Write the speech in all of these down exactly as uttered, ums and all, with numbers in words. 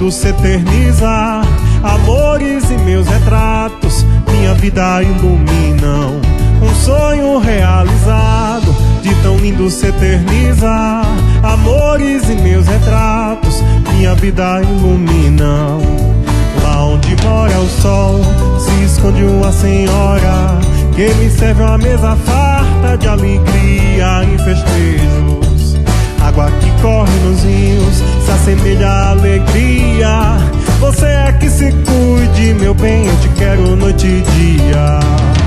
lindo se eterniza. Amores e meus retratos minha vida iluminam. Um sonho realizado, de tão lindo se eterniza. Amores e meus retratos minha vida iluminam. Lá onde mora o sol se esconde uma senhora que me serve uma mesa farta de alegria e festejos. Água que corre nos rios se assemelha à alegria. Você é que se cuide, meu bem, eu te quero noite e dia.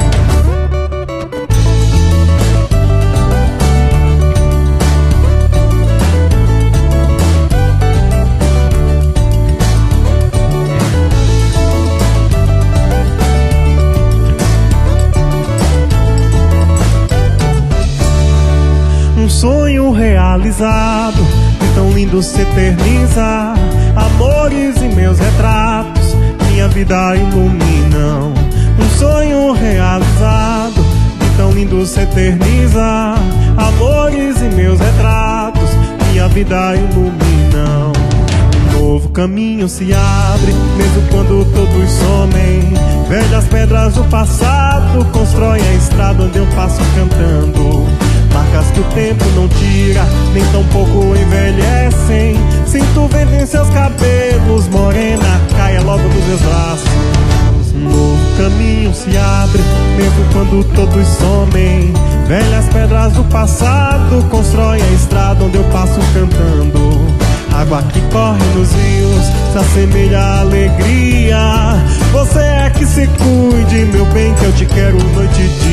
Um sonho realizado, de tão lindo se eterniza. Amores e meus retratos minha vida iluminam. Um sonho realizado, de tão lindo se eterniza. Amores e meus retratos minha vida iluminam. Um novo caminho se abre, mesmo quando todos somem. Velhas pedras do passado constroem a estrada onde eu passo cantando. Marcas que o tempo não tira, nem tão pouco envelhecem. Sinto o vento em seus cabelos, morena, caia logo dos meus braços. Um novo caminho se abre, mesmo quando todos somem. Velhas pedras do passado constroem a estrada onde eu passo cantando. Água que corre nos rios se assemelha à alegria. Você é que se cuide, meu bem, que eu te quero noite e dia.